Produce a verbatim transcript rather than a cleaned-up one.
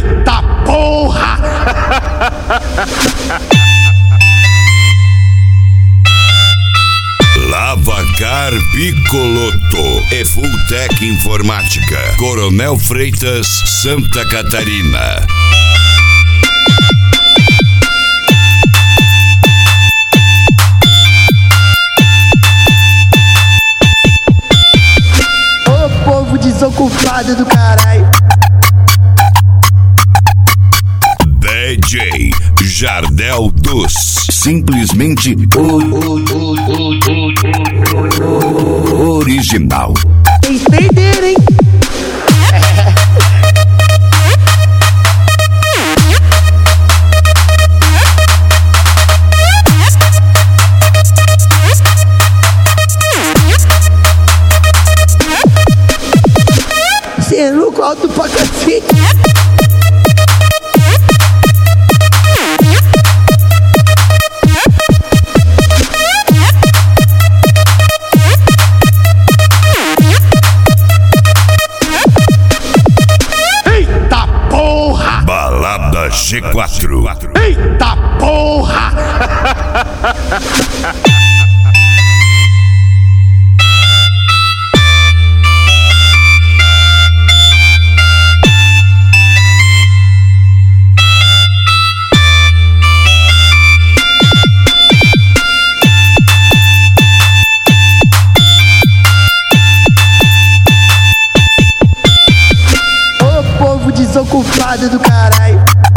Eita porra! Lavacar Bicoloto e Fulltech Informática, Coronel Freitas, Santa Catarina. Ô povo desocupado do caralho. D J Jardel dos simplesmente o, o, o, o, o, original. Vocês perderam, hein? Cê é louco, alto pra cacete. Eita porra! Balada G quatro. Eita porra! Ô povo desocupado do caralho.